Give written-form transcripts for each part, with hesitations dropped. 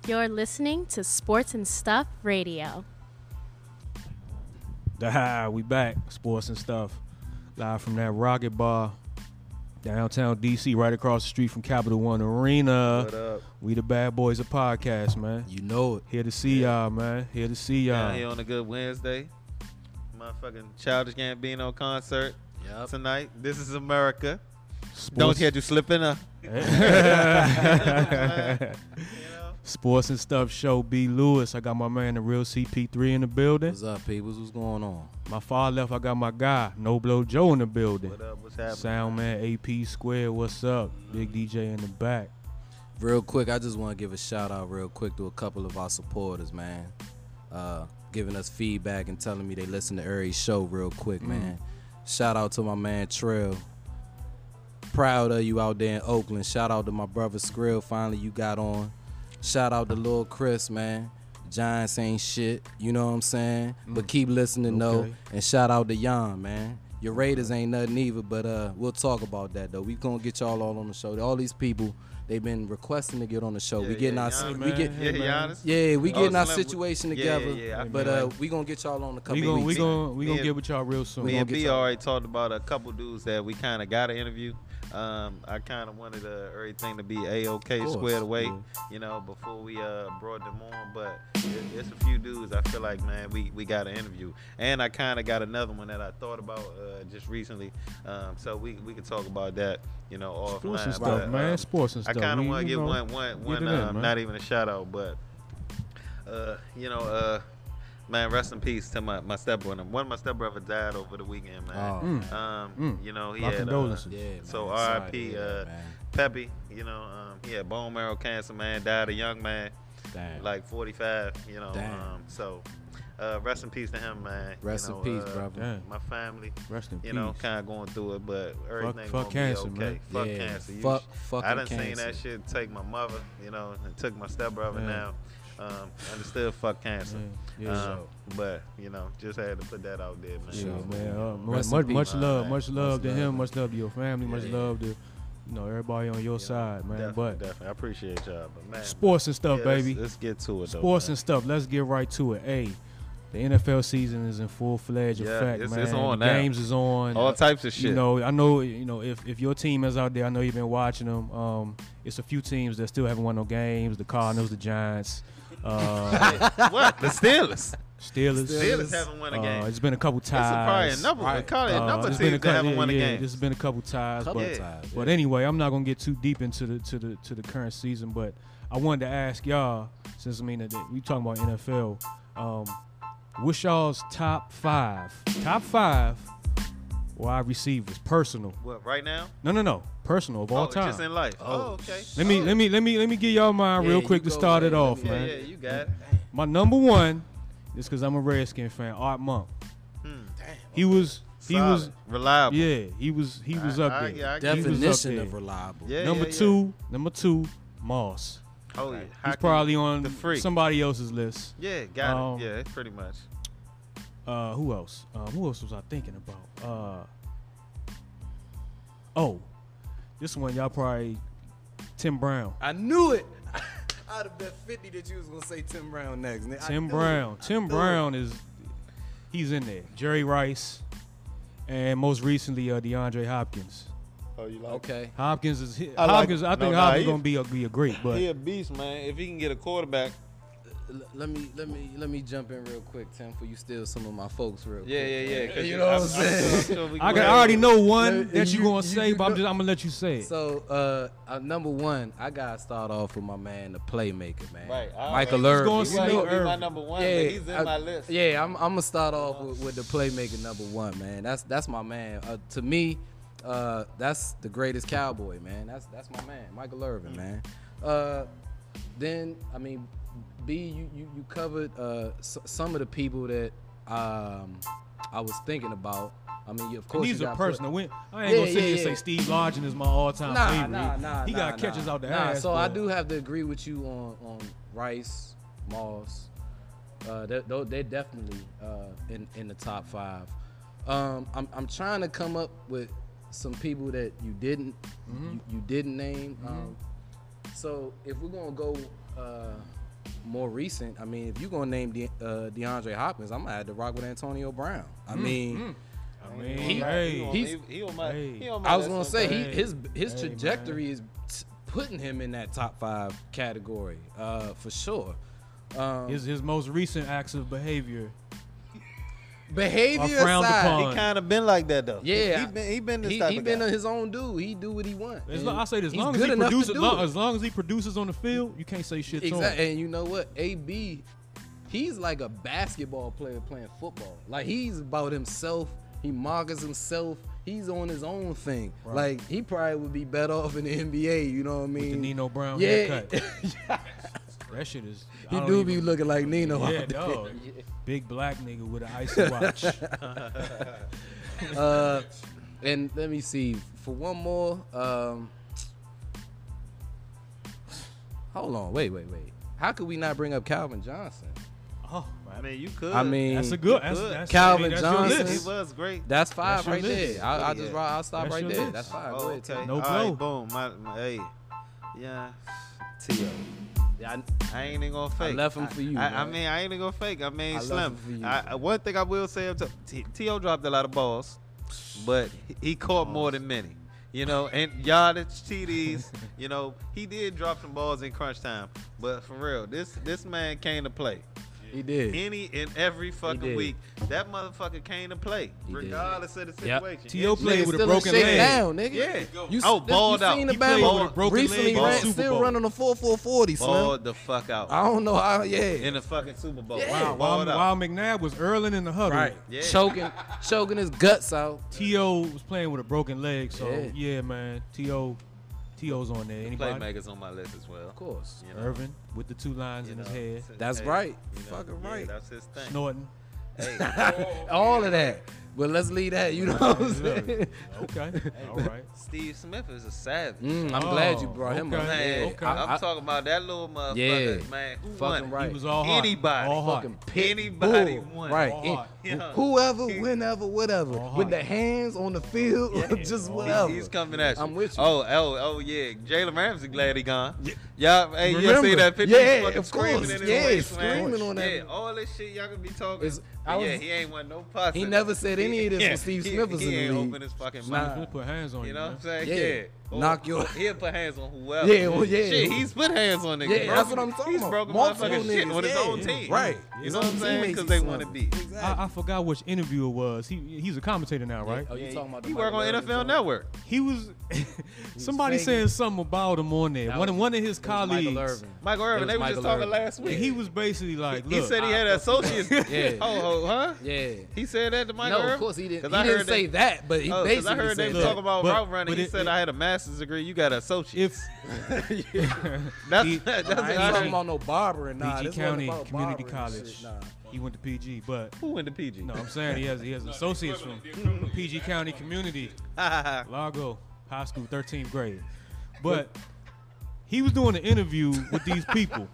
You're listening to Sports and Stuff Radio. We back. Sports and Stuff. Live from that Rocket Bar, downtown DC, right across the street from Capital One Arena. What up? We the bad boys of podcast, man. You know it. Here to see y'all, man. Here to see y'all. Down here on a good Wednesday. Motherfucking Childish Gambino concert tonight. This is America. Don't catch you slipping up. Sports and Stuff show. B. Lewis. I got my man, the real CP3 in the building. What's up, peoples? What's going on? My far left, I got my guy, No Blow Joe in the building. What up? What's happening? Sound man, AP Squared. What's up? Big DJ in the back. Real quick, I just want to give a shout out real quick to a couple of our supporters, man. Giving us feedback and telling me they listen to every show real quick, man. Shout out to my man Trill. Proud of you out there in Oakland. Shout out to my brother Skrill. Finally, you got on. Shout out to Lil Chris, man. Giants ain't shit, you know what I'm saying? But keep listening, though. And shout out to Jan, man. Your Raiders ain't nothing either, but we'll talk about that, though. We gonna get y'all all on the show. All these people, they've been requesting to get on the show. We getting our situation together. But we gonna get y'all on a couple weeks. We gonna get with y'all real soon. Me and B already talked about a couple dudes that we kind of got to interview. I kind of wanted everything to be A-OK squared away, you know, before we brought them on. But it's a few dudes I feel like, man, we got to interview. And I kind of got another one that I thought about just recently. So we could talk about that, you know, offline. Sports and stuff, man. Sports and stuff. I kind of want to give one not even a shout out, but, man, rest in peace to my stepbrother. One of my stepbrothers died over the weekend, man. You know, he had condolences. So R.I.P. Peppy. You know, he had bone marrow cancer, man. Died a young man, like 45. You know, so rest in peace to him, man. Rest in peace, brother. My family, rest in peace. You know, kind of going through it, but everything fuck gonna cancer, be okay. man. Fuck cancer. I done seen that shit take my mother, you know, and took my stepbrother now. Understood fuck cancer. But, you know, just had to put that out there, man. Sure, man. Much love to him, much love to your family, much love to, you know, everybody on your side, man. Definitely. I appreciate y'all. But, man, sports and stuff, baby. Let's get to it, though. Sports and stuff. Let's get right to it. Hey, the NFL season is in full-fledged effect, man. It's on the now. Games is on. All types of shit. You know, I know, you know, if your team is out there, I know you've been watching them. It's a few teams that still haven't won no games. The Cardinals, the Giants. What? The Steelers. Steelers haven't won a game. It's been a couple ties. It's probably a number of teams that haven't won a game. There's been a couple ties. But anyway, I'm not gonna get too deep into the current season. But I wanted to ask y'all, since I mean that we talking about NFL, what's y'all's top five wide receivers, personal? What, right now? No, personal of all time. Just in life. Okay. Let me give y'all mine real quick to start it off, man. Yeah, you got it. My number one is because I'm a Redskin fan. Art Monk. He was reliable. Yeah, he was up there. Yeah, definition of reliable. Yeah, number two, Moss. Oh yeah, he's probably on somebody else's list. Yeah, got it. Yeah, pretty much. Who else? Who else was I thinking about? This one y'all probably Tim Brown. I knew it. I'd have bet 50 that you was gonna say Tim Brown next. Tim Brown he's in there. Jerry Rice, and most recently DeAndre Hopkins. Oh, you like? Okay. Hopkins. I think Hopkins gonna be a great, but he a beast, man. If he can get a quarterback. Let me jump in real quick, Tim, for you steal some of my folks real quick. Yeah. You know what I'm saying? I already know one that you gonna say, but I'm gonna let you say it. So, number one, I gotta start off with my man, the playmaker, man. Right. Michael Irvin. He's gonna be my number one, but he's in my list. Yeah, I'm gonna start off with the playmaker number one, man. That's my man. To me, that's the greatest cowboy, man. That's my man, Michael Irvin, man. Then, I mean, B, you covered some of the people that I was thinking about. I mean, of course, and these are personal. I ain't gonna sit here and say Steve Largent is my all-time favorite. He got catches out the ass. So I do have to agree with you on Rice, Moss. They're definitely in the top five. I'm trying to come up with some people that you didn't name. So if we're gonna go more recent, I mean, if you're gonna name DeAndre Hopkins, I'm gonna have to rock with Antonio Brown. I mean, I was gonna say his trajectory is putting him in that top 5 category for sure. His most recent acts of behavior aside, he kind of been like that though. Yeah, he been this type of guy. been his own dude. He do what he want. I say this, as long as he produces on the field, you can't say shit to him. And you know what, AB, he's like a basketball player playing football. Like he's about himself. He markets himself. He's on his own thing. Right. Like he probably would be better off in the NBA. You know what I mean? With the Nino Brown haircut. That shit is. He do be looking like Nino. Yeah, dog. Big black nigga with an icy watch. And let me see. For one more, hold on. Wait. How could we not bring up Calvin Johnson? Oh, I mean, you could. I mean, that's a good. That's Calvin Johnson. He was great. That's 5 right there. I'll stop right there. That's 5. Go ahead. Okay. No blow. blow. Boom. Hey. Yeah. T.O. I ain't even gonna fake. I left him for you. I mean, I ain't even gonna fake. I mean, Slim. For you, one thing I will say, T.O. dropped a lot of balls, but he caught more than many. You know, and yardage, TDs. You know, he did drop some balls in crunch time, but for real, this man came to play. He did. Any and every fucking week, that motherfucker came to play, regardless of the situation. T.O. played with a broken leg. Down, nigga. Yeah. Balled out. Seen the He played with a broken recently leg. still running a 4.40, Slim. Balled the fuck out. I don't know how. Yeah. In the fucking Super Bowl. Yeah. While McNabb was earling in the huddle, Right. Yeah. Choking his guts out. T.O. was playing with a broken leg. So yeah man, T.O.'s on there. Anybody? Playmakers on my list as well. Of course. You know? Irvin with the 2 lines in his head, That's right. Fucking yeah, right. that's his thing. snorting. Hey, All of that. But let's leave that. You know what I'm saying? Okay, all right. Steve Smith is a savage. I'm glad you brought him up. Man, Okay. I'm talking about that little motherfucker, Yeah. man. Who Fucking won? right. He was all hot. Anybody. All hot. Fucking pit Anybody bull. won. Right. All hot. Yeah. Whoever, whenever, whatever. All With hot. the hands on the field, just whatever. He's coming at you. I'm with you. Oh, yeah. Jalen Ramsey glad he gone. Y'all, hey, you Remember. see that picture? Yeah, He's fucking of screaming course. in his Yeah, face, man. screaming on that. Yeah, all this shit y'all gonna be talking. I was- He ain't want no pussy. He never said any of this when Steve Smith was in the He ain't league. open his fucking Nah. mouth. He'll put hands on You you. know what Man. I'm saying? Yeah. Yeah. Knock your- He'll put hands on whoever. Yeah, well, yeah. Shit, he's put hands on niggas. Yeah, that's what I'm talking He's about. broken Multiple motherfucking shit niggas, with his yeah. own team. Right. You His know what own I'm saying? teammates Because they is want to something. be. I forgot which interview it was. He's a commentator now, right? Oh, you talking about the He work on Michael NFL Irvin Network. He was somebody faking. saying something about him on there. That One was- of his It was Michael colleagues. Irvin. Michael Irvin. They was were just Michael talking Irvin. last week. He was basically like, He look, said he had associates. Yeah. Oh, huh? Yeah. He said that to Michael No, Irvin? of course he didn't. 'Cause He I didn't heard say that, but he Because basically I heard they said was that. talking about But- route running. but He it- said I had a master's degree. You got associates. if That's He- what I I ain't heard. talking about no barbering. Nah, PG this wasn't County about Community barbering and College, shit, nah. he went to PG, but Who went to PG? no, I'm saying he has associates from PG County Community, Largo High School, 13th grade. But he was doing an interview with these people,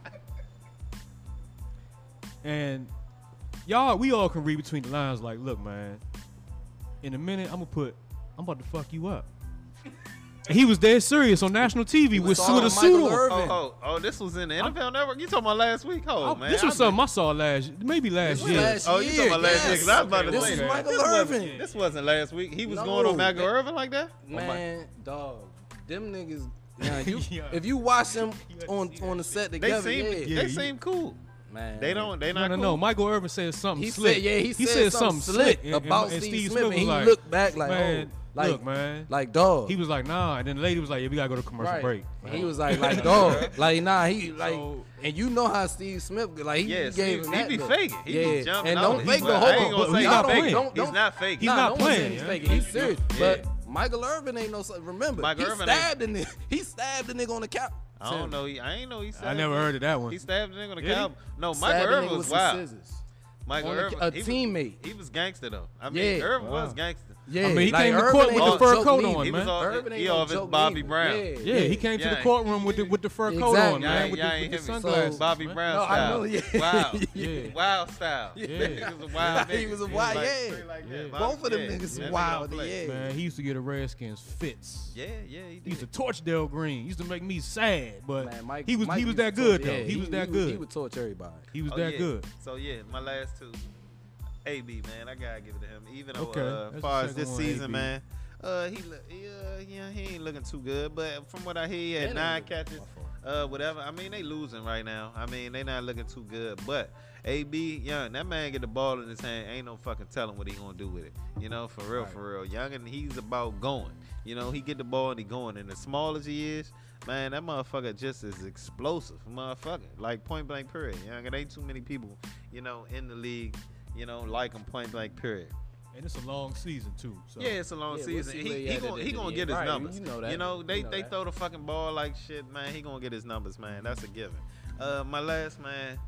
and we all can read between the lines. Like, look, man, in a minute, I'm about to fuck you up. And he was dead serious on national TV with talking a to suit Michael on. Irvin. Oh, this was in the NFL Network? You talking about last week? Oh, man. This was something I saw maybe last was year. last Oh, you talking about last year? yes. Because I was about to This say is that. Michael This wasn't- Irvin. This wasn't last week. He was No, going on Michael man. Irvin like that? Man, dog, them niggas. Yeah, Yeah. if you watch them on the set They together, seem yeah, they seem cool. man, They not No. cool. Michael Irvin said something He slick. said, yeah, he said something slick and- about and Steve Smith, and was he like, looked back like, man, oh, like, look, man. like dog. He was like, nah, and then the lady was like, yeah, we gotta go to commercial right. break. And he was like dog, like nah, he like, So- and you know how Steve Smith, like he Yeah, gave Steve, him he that be look. faking. He be jumping and out don't it. fake But the I whole. ain't gonna say he's he's not faking. playing. He's not faking. He's Nah, not no one's saying playing, he's yeah. faking. He's serious. Yeah. But Michael Irvin ain't no. Remember, Michael he Irvin stabbed the nigga. He stabbed the nigga on the couch. I don't know. I ain't know he stabbed I never heard of that one. He stabbed the nigga on the Did he? cow. No, Stabbed Michael the Irvin nigga was with some wild. scissors. Michael On the- Irvin, a he teammate. Was, he was gangster though. I mean, Yeah. Irvin Wow. was gangster. Yeah, I mean, he like came to Urban court ain't with the no fur joke coat neither. on, He man. was Urban ain't he no off his joke Bobby neither. Brown. Yeah, he came to the Yeah. courtroom with the fur coat on, Exactly. man, with Y'all the ain't hear me. sunglasses. Bobby man. Brown No, I style. know, yeah. Wild. Yeah. Wild style. Yeah. Niggas was wild He niggas. was a wild, Like, yeah. straight like that. Yeah. Bobby- Both of them yeah, niggas that nigga wild, don't play. yeah. Man, he used to get the Redskins fits. Yeah, he He used to did. torch Dale Green. He used to make me sad, but Man, Mike- he was Mike used that to good torch- though. yeah, he was that He good. would torch everybody. He was Oh, that yeah. good. So yeah, my last two. AB, man, I gotta give it to him. Even though, Okay, as that's far the as this second one, season, AB. man, he ain't looking too good. But from what I hear, he had They 9 don't look- catches, whatever. I mean, they losing right now. I mean, they not looking too good. But AB, young, that man get the ball in his hand, ain't no fucking telling what he gonna do with it. You know, for real. Young, and he's about going. You know, he get the ball and he going. And as small as he is, man, that motherfucker just is explosive, motherfucker. Like point blank period. Young, it ain't too many people, you know, in the league, you know, like him point blank period. And it's a long season too. So. Yeah, it's a long Yeah, we'll season. see where He at gonna the he end gonna of get the his year. Right, numbers. you know that. You know, they You know that. throw the fucking ball like shit, man. He gonna get his numbers, man. That's a given. My last man,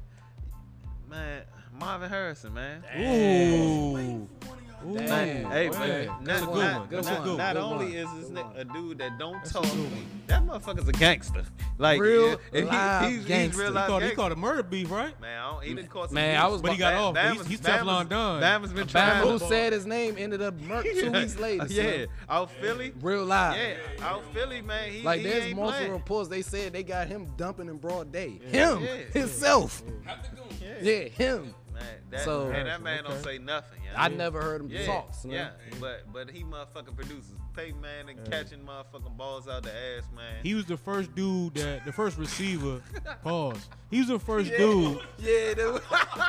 Marvin Harrison, man. Ooh. Ooh. Damn. Hey, Man, man, that's a not, good not, one. That's a not, good one. not Good only one. is this Good nigga one. a dude that don't That's a talk, good one. that motherfucker's a gangster. Like Real if live he's gangster. real He live caught gangster. a murder beef, right? Man, he done caught some Man, heat. I was But he got off. Bama's- He's Bama's- Teflon Don. Bama's been Bama trying. who said his name ended up murked 2 weeks later. Yeah, son. out Philly. Real live. Yeah, out Philly, man. He Like he there's ain't multiple playing. reports. They said they got him dumping in broad day. Him, Yeah. himself. Yeah, him. Man, that, So- and that man don't Okay. say nothing. You know? I never heard him Yeah, talk. Son. yeah, but he motherfucking produces. Peyton Manning catching motherfucking balls out the ass, man. He was the first dude the first receiver. Pause. He was the first dude. Yeah, that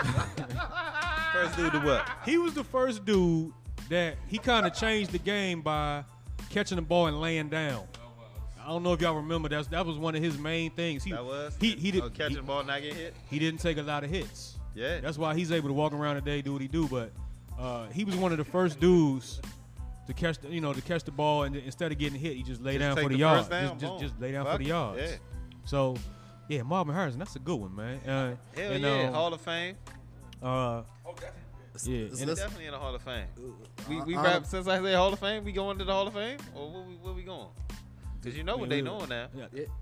First dude to what? He was the first dude that he kind of changed the game by catching the ball and laying down. I don't know if y'all remember that was one of his main things. That was he did catching the ball, not get hit. he didn't take a lot of hits. Yeah, That's why he's able to walk around today, do what he do. But he was one of the first dudes to catch the ball, and instead of getting hit, he just lay down take for the the yards. first down, Just lay down Fuck for the it, yards. yeah. So, yeah, Marvin Harrison, that's a good one, man. Hell and, yeah, Hall of Fame. yeah, He's and definitely in the Hall of Fame. We Uh, rap since I say Hall of Fame. We going to the Hall of Fame, or where we going? Because you know what they doing now. yeah. Yeah.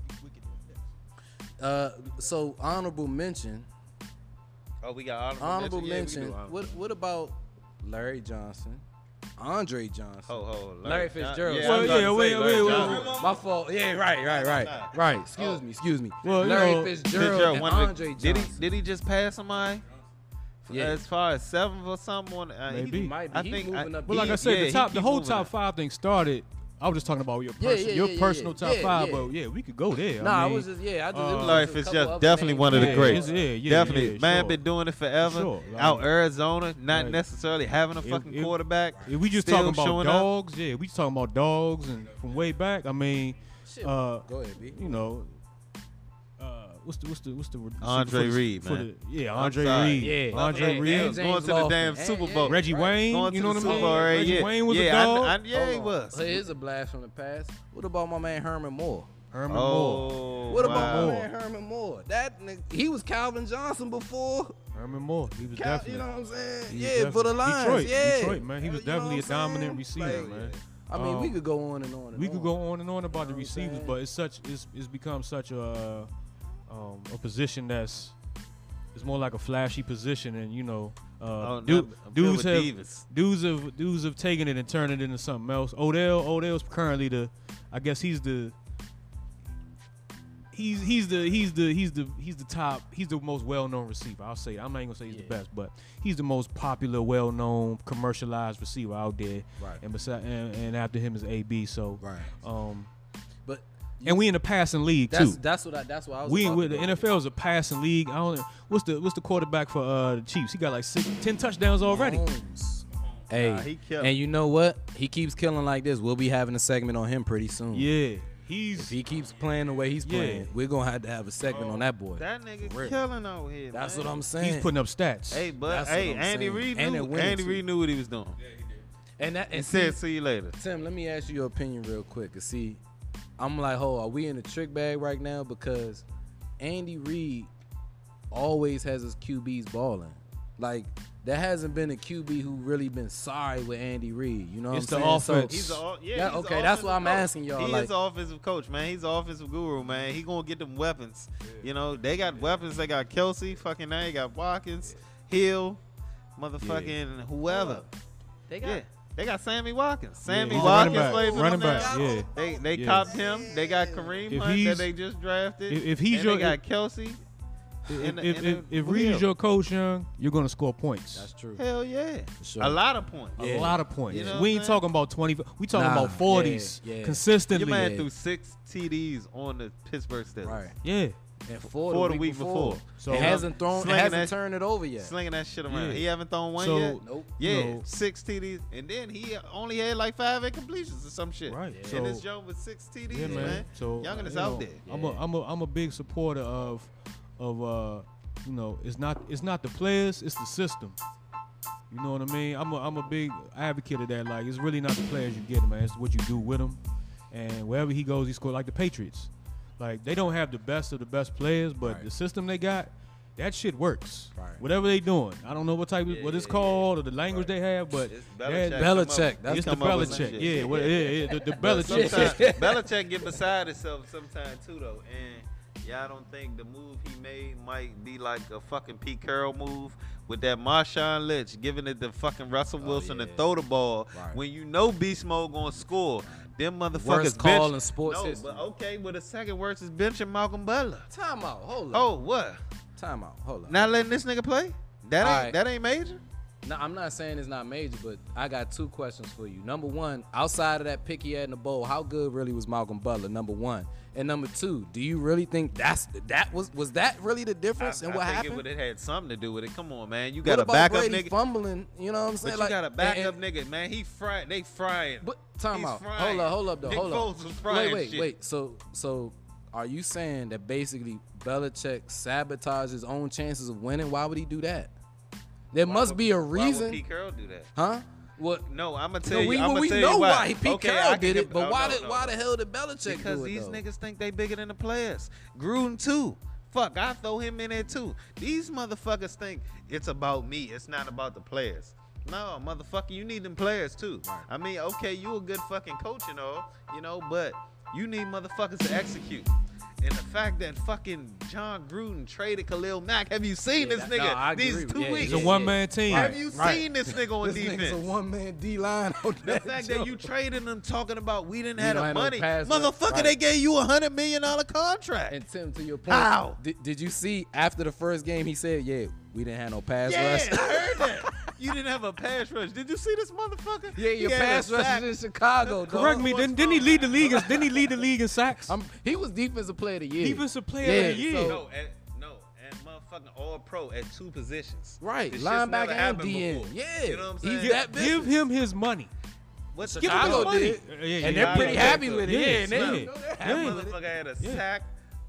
So honorable mention. Oh, we got Honorable Yeah, we do mention. honorable. What about Larry Johnson, Andre Johnson? Ho, Larry Fitzgerald. Yeah, Well, I was about yeah, to wait, say Larry wait, Johnson. My fault. Yeah, right. Excuse me. Well, you Larry know, Fitzgerald and one of Andre the, Johnson. did he just pass somebody? Yeah. As far as 7th or something, Maybe. He might be. I He think moving up. But like I He- said, yeah, the he whole moving top up. 5 thing started. I was just talking about your Yeah, personal top yeah, 5, yeah. but yeah, we could go there. Nah, I I mean, was just it was Larry just a couple Fitzgerald, other definitely names. one of the yeah, greats. yeah, Definitely, yeah, man, sure. been doing it forever. Sure, like- Out Arizona, not Like, necessarily having a fucking if- quarterback. If we just still talking about showing up. dogs, yeah, we just talking about dogs and from way back. I mean, Shit, uh, go ahead, B. you know, what's the Andre for the- Reed, for man. the- yeah, I'm Andre sorry. Reed, Yeah. Andre Hey, Reed, hey, going to the Lawson. damn Hey, Super yeah. Bowl. Reggie Right. Wayne. Going You to know the what I Super mean? Bowl, right? Reggie Yeah. Wayne was a Yeah, dog. yeah, he Hold on. was. So here's a blast from the past. What about my man Herman Moore? Herman Moore. Oh, What about wow. my man Herman Moore? That nigga, he was Calvin Johnson before. Herman Moore. He was You definitely. know what I'm saying? he was Yeah, for the Lions. Detroit, yeah, Detroit, man. He was You know definitely a what I'm saying? dominant receiver, Like, man. I mean, we could go on and on and We on. could go on and on about the You know what I'm receivers, saying? but it's become such a position that's it's more like a flashy position, and you know, Oh, du- no, I'm dudes filled have with dudes have taken it and turned it into something else. Odell's currently I guess he's the top. He's the most well-known receiver. I'll say. I'm not even gonna say he's the best, but he's the most popular, well-known, commercialized receiver out there. Right. And and after him is AB. So Right. But and we in the passing league too. that's what I was. We about with to the go. NFL is a passing league. I don't. What's the quarterback for the Chiefs? He got like 10 touchdowns already. Mahomes. Hey, Nah, he killed. and you know what? He keeps killing like this. We'll be having a segment on him pretty soon. Yeah, If he's he keeps playing the way he's Yeah. playing, we're gonna have a segment on that boy. That nigga Real. killing out here. That's man. what I'm saying. he's putting up stats. Hey, but That's hey, what I'm Andy saying. Reid And knew. they're winning Andy too. Reid knew what he was doing. and He see, said, "See you later." Tim, let me ask you your opinion real quick. 'Cause see, I'm like, are we in the trick bag right now? Because Andy Reid always has his QBs balling. Like there hasn't been a QB who really been sorry with Andy Reid. You know what I'm saying? It's the offense. He's okay, that's why I'm asking y'all. He like, is an offensive coach, man. He's an offensive guru, man. He gonna get them weapons. You know, they got weapons. They got Kelsey, fucking now. They got Watkins, Hill, motherfucking whoever. They got Sammy Watkins. Sammy Watkins plays running back. Yeah. They copped him. They got Kareem Hunt that they just drafted. If he's they got Kelsey. If Reed is your coach, Young, you're gonna score points. That's true. Hell yeah, For sure. a lot of points. A lot of points. You know we what ain't I'm talking about 20. We talking about 40s consistently. Your man threw 6 TDs on the Pittsburgh Steelers. Right. Yeah. And four the week before. So it hasn't turned it over yet. Slinging that shit around. Yeah. He haven't thrown one yet. Nope. Yeah, No. 6 TDs, and then he only had like 5 incompletions or some shit. Right. And So- this joint with 6 TDs, Yeah, man. So Youngin is you out know, there. I'm a big supporter of you know, it's not the players, it's the system. You know what I mean? I'm a big advocate of that. Like, it's really not the players you get, man. It's what you do with them. And wherever he goes, he scores. Like the Patriots. Like, they don't have the best of the best players, but the system they got, that shit works. Right. Whatever they doing. I don't know what type of, what it's called or the language they have, but It's Belichick. That's it's the come up with some Belichick. shit. Yeah, the But Belichick. sometimes Belichick get beside himself sometimes too, though. And y'all don't think the move he made might be like a fucking Pete Carroll move with that Marshawn Lynch giving it to fucking Russell Wilson to throw the ball when you know Beast Mode gonna score. Them motherfuckers Worst call in sports history. But okay, but the second worst is benching Malcolm Butler. Time out. Hold up. Oh, what? Time out. Hold up. Not letting this nigga play? That ain't major? No, I'm not saying it's not major, but I got 2 questions for you. Number 1, outside of that pick he had in the bowl, how good really was Malcolm Butler? Number 1. And number 2, do you really think was that really the difference in what happened? I think it had something to do with it. Come on, man. You What got a about backup Brady nigga. fumbling, you know what I'm saying? But you got a backup nigga, man. He fried. They frying. But time He's out. frying. Hold up, though. Nick Hold Foles up. was frying shit. Wait. So are you saying that basically Belichick sabotaged his own chances of winning? Why would he do that? There must be a Why reason. would Pete Carroll do that? Huh? What? No, I'm gonna tell No, you. we I'm gonna tell know you why Pete Carroll did it, but why no. the hell did Belichick Because do it? these though? niggas think they bigger than the players. Gruden too. Fuck, I throw him in there too. These motherfuckers think it's about me. It's not about the players. No, motherfucker, you need them players too. Right. I mean, okay, you a good fucking coach and all, you know, but you need motherfuckers to execute. And the fact that fucking John Gruden traded Khalil Mack, have you seen this nigga these 2 weeks? It's a one-man team. Have you seen this nigga on This defense? nigga's a one-man D-line out The there. fact that you traded them talking about we didn't We have don't the have no money. pass rush. Motherfucker, Right. they gave you $100 million contract. And Tim, to your point, How? Did you see after the first game he said, yeah, we didn't have no pass Yeah, rush? I heard that. You didn't have a pass rush. Did you see this motherfucker? Yeah, your He had a pass rush sack. is in Chicago, dog. Correct me. Didn't he lead the league? Didn't he lead the league in sacks? He was defensive player of the year. Defensive player of the year. No, and motherfucking all pro at 2 positions. Right, This shit's linebacker never and happened DN. before. Yeah, You know what I'm saying? he's that Give him his money. What's Give him his Chicago money. did. Yeah, And they're pretty yeah, happy yeah, with it. yeah, Yeah, and they yeah. know they're That happy with it. motherfucker had a Yeah. sack,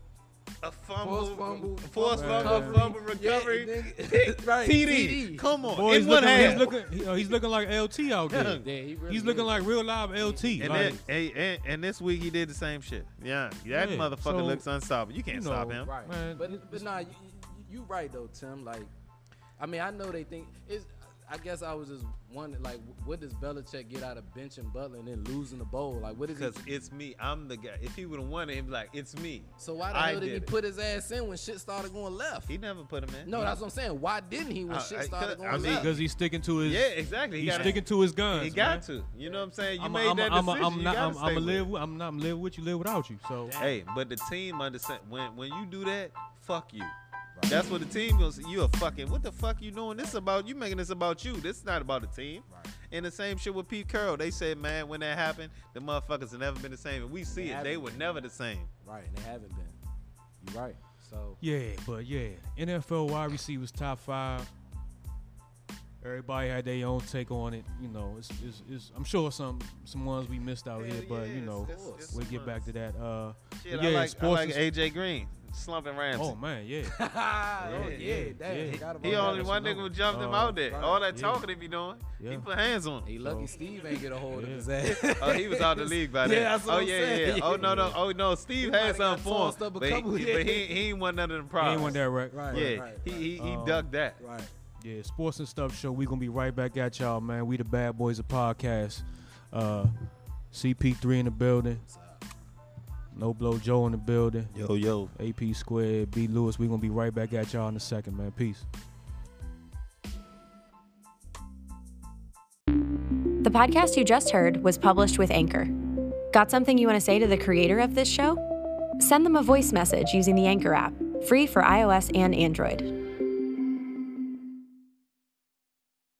a fumble, Forced fumble recovery, Right, TD. Come on, Boy, in one hand. he's looking like LT out there. Yeah, he really He's looking is. like real live LT. And, Like, and this week he did the same shit. Yeah, that Yeah, motherfucker so, looks unstoppable. You can't you stop know, him. Right. Man, But nah, you right though, Tim. Like, I mean, I know they think it's. I guess I was just wondering, like, what does Belichick get out of benching Butler and then losing the bowl? Like, what is Because it? it's me. I'm the guy. If he would have won it, he'd be like, it's me. So why the I hell did he did it. put his ass in when shit started going left? He never put him in. No, that's what I'm saying. Why didn't he when shit started going I mean, left? because he's sticking to his. Yeah, exactly. He's sticking to his guns. He got to. You know what I'm saying? You I'm made that decision. I'm you not. gotta stay with it. I'm not live with you. Live without you. So Hey, but the team understand when you do that, fuck you. That's what the team goes. You a fucking what the fuck you doing this about? You making this about you. This is not about the team. Right. And the same shit with Pete Carroll. They said, man, when that happened, the motherfuckers have never been the same. And we see it. They were never the same. Right, and they haven't been. You're right. So yeah, but yeah, NFL wide receivers top 5. Everybody had their own take on it. You know, it's I'm sure some ones we missed out here, but you know, it's we'll get back to that. Shit, but yeah, I sports like is- AJ Green, slumping Ramsey. Oh man, yeah. damn, forgot about He that. only one nigga who jumped him out there. right. All that Yeah. talking he be doing, Yeah. he put hands on him. He lucky So- Steve ain't get a hold of Yeah. his ass. Oh, he was out the league by then. Yeah, that's what oh I'm yeah, saying. yeah. Oh no. Oh no. Steve might had have something got for tossed him, up a but, couple, he yeah. ain't want none of them He problems. ain't want that right. Right. Yeah, right, he Um, ducked that. right. Yeah, Sports and Stuff Show. We gonna be right back at y'all, man. We the Bad Boys of Podcast. CP3 in the building. No Blow Joe in the building. Yo. AP Squared, B Lewis. We gonna be right back at y'all in a second, man. Peace. The podcast you just heard was published with Anchor. Got something you want to say to the creator of this show? Send them a voice message using the Anchor app, free for iOS and Android.